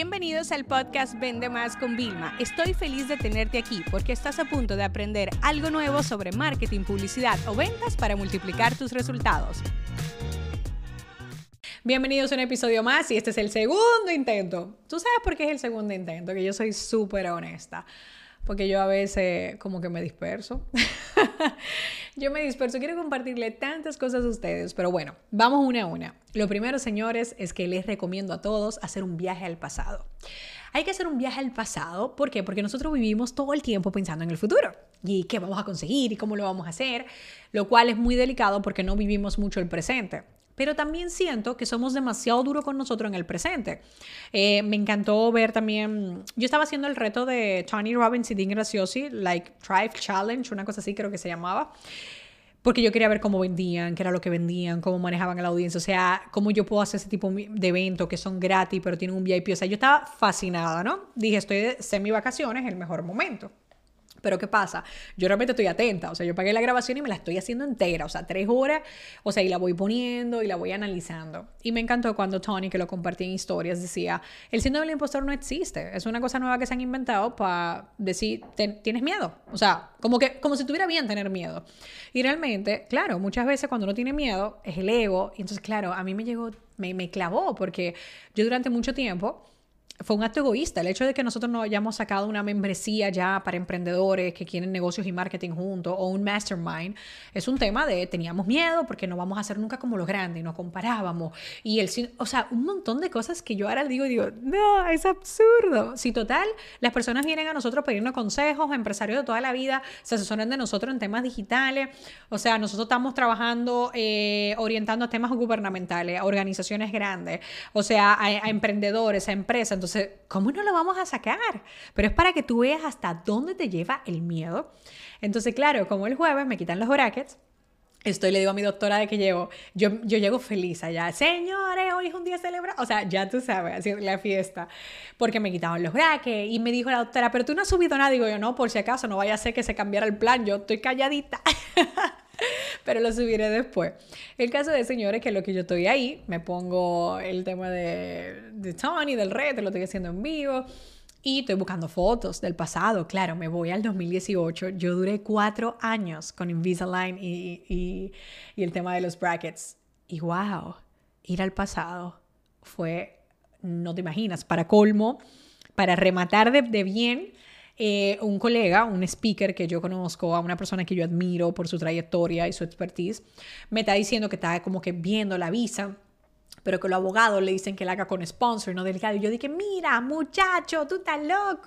Bienvenidos al podcast Vende Más con Vilma. Estoy feliz de tenerte aquí porque estás a punto de aprender algo nuevo sobre marketing, publicidad o ventas para multiplicar tus resultados. Bienvenidos a un episodio más y este es el segundo intento. ¿Tú sabes por qué es el segundo intento? Que yo soy súper honesta. Porque yo a veces como que me disperso. Quiero compartirle tantas cosas a ustedes, pero bueno, vamos una a una. Lo primero, señores, es que les recomiendo a todos hacer un viaje al pasado. Hay que hacer un viaje al pasado, ¿por qué? Porque nosotros vivimos todo el tiempo pensando en el futuro y qué vamos a conseguir y cómo lo vamos a hacer, lo cual es muy delicado porque no vivimos mucho el presente. Pero también siento que somos demasiado duros con nosotros en el presente. Me encantó ver también, yo estaba haciendo el reto de Tony Robbins y Dean Graziosi, like Thrive Challenge, una cosa así creo que se llamaba, porque yo quería ver cómo vendían, qué era lo que vendían, cómo manejaban a la audiencia, o sea, cómo yo puedo hacer ese tipo de eventos que son gratis, pero tienen un VIP, o sea, yo estaba fascinada, ¿no? Dije, estoy de semi-vacaciones, el mejor momento. Pero ¿qué pasa? Yo realmente estoy atenta, o sea, yo pagué la grabación y me la estoy haciendo entera, o sea, 3 horas, o sea, y la voy poniendo y la voy analizando. Y me encantó cuando Tony, que lo compartía en historias, decía, el síndrome del impostor no existe, es una cosa nueva que se han inventado para decir, ¿tienes miedo? O sea, como si estuviera bien tener miedo. Y realmente, claro, muchas veces cuando uno tiene miedo, es el ego, y entonces, claro, a mí me clavó, porque yo durante mucho tiempo fue un acto egoísta el hecho de que nosotros no hayamos sacado una membresía ya para emprendedores que quieren negocios y marketing juntos o un mastermind. Es un tema de teníamos miedo porque no vamos a ser nunca como los grandes y nos comparábamos. Y o sea, un montón de cosas que yo ahora digo, no, es absurdo. Si total, las personas vienen a nosotros pidiendo consejos, empresarios de toda la vida se asesoran de nosotros en temas digitales. O sea, nosotros estamos trabajando, orientando a temas gubernamentales, a organizaciones grandes, o sea, a emprendedores, a empresas. Entonces, ¿cómo no lo vamos a sacar? Pero es para que tú veas hasta dónde te lleva el miedo. Entonces, claro, como el jueves me quitan los brackets, le digo a mi doctora de que yo llego feliz allá. Señores, hoy es un día celebrado. O sea, ya tú sabes, así la fiesta. Porque me quitaron los brackets. Y me dijo la doctora, pero tú no has subido nada. Digo yo, no, por si acaso, no vaya a ser que se cambiara el plan. Yo estoy calladita. Pero lo subiré después. El caso de, señores, que lo que yo estoy ahí, me pongo el tema de Tony, del reto, lo estoy haciendo en vivo. Y estoy buscando fotos del pasado. Claro, me voy al 2018. Yo duré 4 años con Invisalign y el tema de los brackets. Y wow, ir al pasado fue, no te imaginas, para colmo, para rematar de bien, un colega, un speaker que yo conozco, a una persona que yo admiro por su trayectoria y su expertise, me está diciendo que está como que viendo la visa, pero que los abogados le dicen que la haga con sponsor, no delegado. Y yo dije, mira, muchacho, tú estás loco.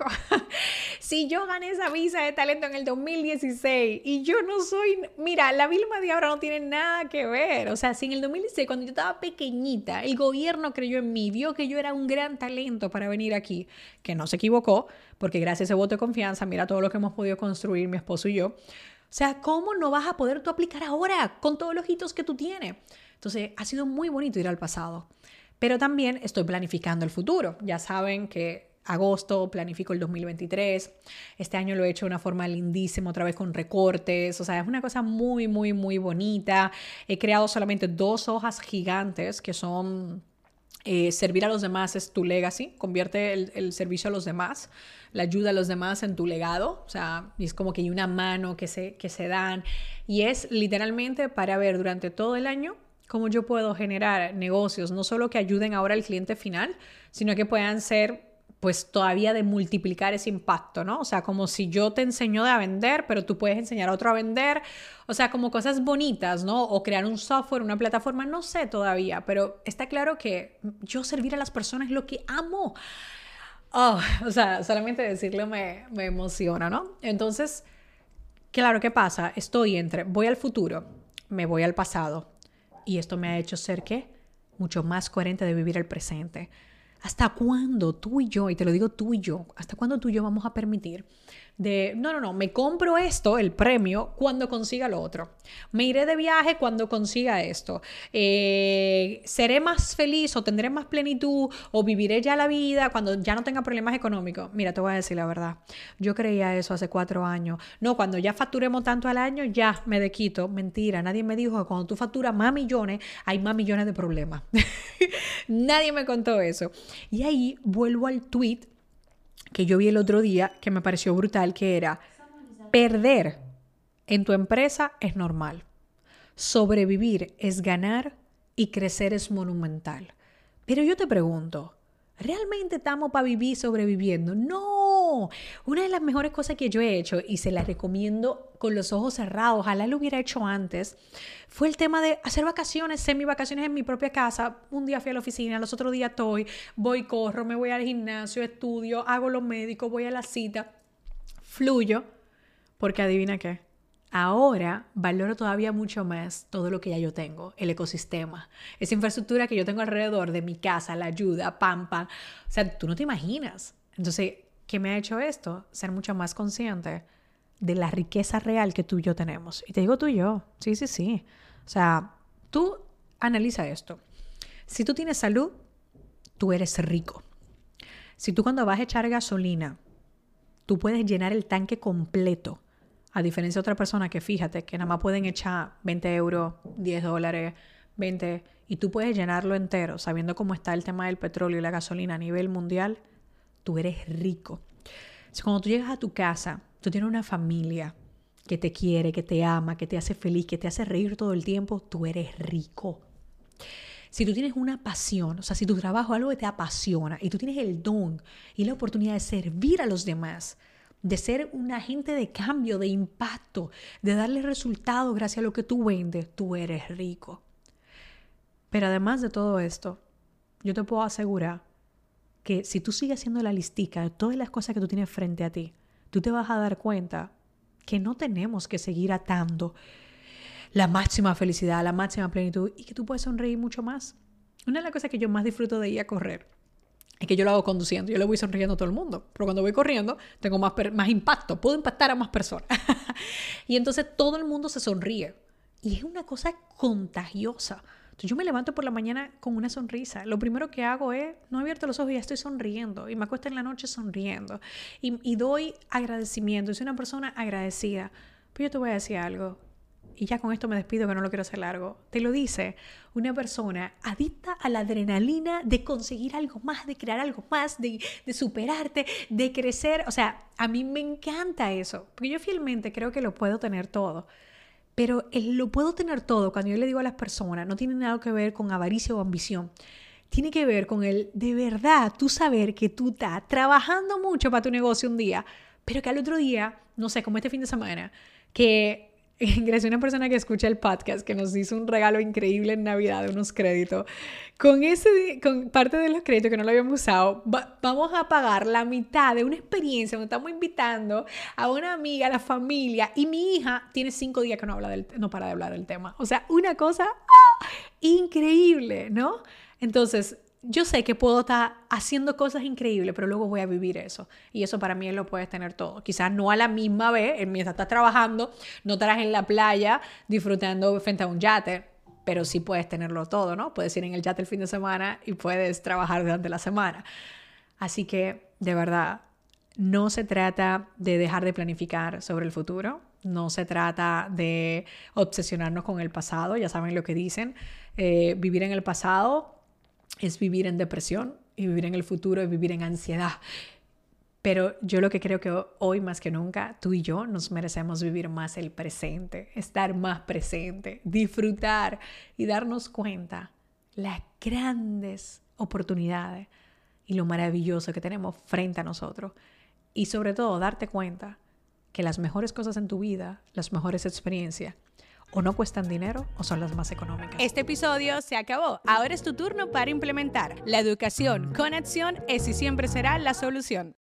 Si yo gané esa visa de talento en el 2016 y yo no soy... Mira, la Vilma de ahora no tiene nada que ver. O sea, si en el 2016, cuando yo estaba pequeñita, el gobierno creyó en mí, vio que yo era un gran talento para venir aquí, que no se equivocó, porque gracias a ese voto de confianza, mira todo lo que hemos podido construir mi esposo y yo. O sea, ¿cómo no vas a poder tú aplicar ahora con todos los hitos que tú tienes? Entonces, ha sido muy bonito ir al pasado. Pero también estoy planificando el futuro. Ya saben que agosto planifico el 2023. Este año lo he hecho de una forma lindísima, otra vez con recortes. O sea, es una cosa muy, muy, muy bonita. He creado solamente 2 hojas gigantes que son... servir a los demás es tu legacy. Convierte el servicio a los demás, la ayuda a los demás en tu legado. O sea, es como que hay una mano que se dan. Y es literalmente para ver durante todo el año cómo yo puedo generar negocios, no solo que ayuden ahora al cliente final, sino que puedan ser, pues, todavía de multiplicar ese impacto, ¿no? O sea, como si yo te enseño a vender, pero tú puedes enseñar a otro a vender. O sea, como cosas bonitas, ¿no? O crear un software, una plataforma, no sé todavía, pero está claro que yo servir a las personas es lo que amo. Oh, o sea, solamente decirlo me emociona, ¿no? Entonces, claro, ¿qué pasa? Voy al futuro, me voy al pasado. Y esto me ha hecho ser, ¿qué? Mucho más coherente de vivir el presente. ¿Hasta cuándo tú y yo, y te lo digo tú y yo, hasta cuándo tú y yo vamos a permitir no, me compro esto, el premio, cuando consiga lo otro? Me iré de viaje cuando consiga esto. Seré más feliz o tendré más plenitud o viviré ya la vida cuando ya no tenga problemas económicos. Mira, te voy a decir la verdad. Yo creía eso hace 4 años. No, cuando ya facturemos tanto al año, ya me desquito. Mentira, nadie me dijo que cuando tú facturas más millones, hay más millones de problemas. Nadie me contó eso. Y ahí vuelvo al tweet que yo vi el otro día, que me pareció brutal, que era: perder en tu empresa es normal, sobrevivir es ganar y crecer es monumental. Pero yo te pregunto, ¿realmente estamos para vivir sobreviviendo? No. Una de las mejores cosas que yo he hecho, y se las recomiendo con los ojos cerrados, ojalá lo hubiera hecho antes, fue el tema de hacer vacaciones, semi-vacaciones en mi propia casa. Un día fui a la oficina, los otros días voy, corro, me voy al gimnasio, estudio, hago lo médico, voy a la cita, fluyo, porque adivina qué. Ahora valoro todavía mucho más todo lo que ya yo tengo, el ecosistema, esa infraestructura que yo tengo alrededor de mi casa, la ayuda, pam. O sea, tú no te imaginas. Entonces, ¿qué me ha hecho esto? Ser mucho más consciente de la riqueza real que tú y yo tenemos. Y te digo tú y yo, sí. O sea, tú analiza esto. Si tú tienes salud, tú eres rico. Si tú cuando vas a echar gasolina, tú puedes llenar el tanque completo, a diferencia de otra persona que fíjate que nada más pueden echar 20 euros, 10 dólares, 20, y tú puedes llenarlo entero, sabiendo cómo está el tema del petróleo y la gasolina a nivel mundial, tú eres rico. Si cuando tú llegas a tu casa, tú tienes una familia que te quiere, que te ama, que te hace feliz, que te hace reír todo el tiempo, tú eres rico. Si tú tienes una pasión, o sea, si tu trabajo es algo que te apasiona y tú tienes el don y la oportunidad de servir a los demás, de ser un agente de cambio, de impacto, de darle resultados gracias a lo que tú vendes, tú eres rico. Pero además de todo esto, yo te puedo asegurar que si tú sigues haciendo la listica de todas las cosas que tú tienes frente a ti, tú te vas a dar cuenta que no tenemos que seguir atando la máxima felicidad, la máxima plenitud, y que tú puedes sonreír mucho más. Una de las cosas que yo más disfruto de ir a correr es que yo lo hago conduciendo. Yo le voy sonriendo a todo el mundo. Pero cuando voy corriendo, tengo más impacto. Puedo impactar a más personas. Y entonces todo el mundo se sonríe. Y es una cosa contagiosa. Entonces yo me levanto por la mañana con una sonrisa. Lo primero que hago es, no he abierto los ojos y ya estoy sonriendo. Y me acuesto en la noche sonriendo. Y doy agradecimiento. Soy una persona agradecida. Pero yo te voy a decir algo. Y ya con esto me despido, que no lo quiero hacer largo. Te lo dice una persona adicta a la adrenalina de conseguir algo más, de crear algo más, de superarte, de crecer. O sea, a mí me encanta eso, porque yo fielmente creo que lo puedo tener todo. Pero lo puedo tener todo, cuando yo le digo a las personas, no tiene nada que ver con avaricia o ambición. Tiene que ver con el, de verdad, tú saber que tú estás trabajando mucho para tu negocio un día, pero que al otro día, no sé, como este fin de semana, que gracias a una persona que escucha el podcast que nos hizo un regalo increíble en Navidad de unos créditos. Con parte de los créditos que no lo habíamos usado, vamos a pagar la mitad de una experiencia donde estamos invitando a una amiga, a la familia, y mi hija tiene 5 días que no para de hablar del tema. O sea, una cosa increíble, ¿no? Entonces, yo sé que puedo estar haciendo cosas increíbles, pero luego voy a vivir eso. Y eso para mí lo puedes tener todo. Quizás no a la misma vez, mientras estás trabajando, no estarás en la playa disfrutando frente a un yate, pero sí puedes tenerlo todo, ¿no? Puedes ir en el yate el fin de semana y puedes trabajar durante la semana. Así que, de verdad, no se trata de dejar de planificar sobre el futuro. No se trata de obsesionarnos con el pasado. Ya saben lo que dicen. Vivir en el pasado es vivir en depresión, y vivir en el futuro es vivir en ansiedad. Pero yo lo que creo que hoy más que nunca, tú y yo nos merecemos vivir más el presente, estar más presente, disfrutar y darnos cuenta las grandes oportunidades y lo maravilloso que tenemos frente a nosotros. Y sobre todo darte cuenta que las mejores cosas en tu vida, las mejores experiencias, o no cuestan dinero o son las más económicas. Este episodio se acabó. Ahora es tu turno para implementar. La educación con acción es y siempre será la solución.